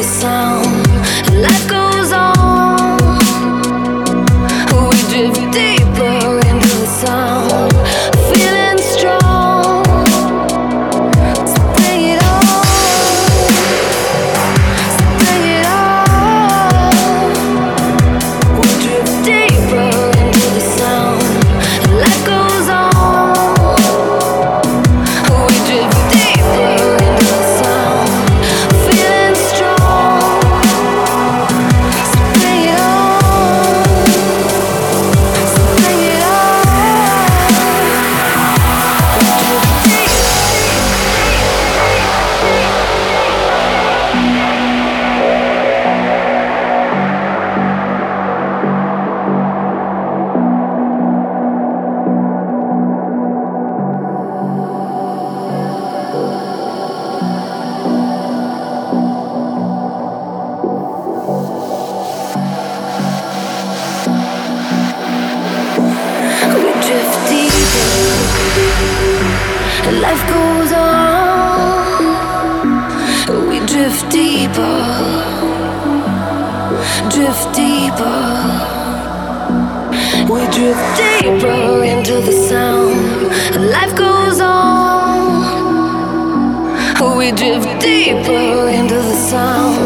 the sound. Life goes on. We drift deeper into the sound. Feeling strong. So bring it on. So bring it on. We drift deeper into the sound. Life goes on. We drift deeper into the sound. Feeling strong. So bring it on. So bring it on. We drift deep. We drift deeper. Life goes on. We drift deeper. Drift deeper. We drift deeper into the sound. Life goes on. We drift deeper into the sound.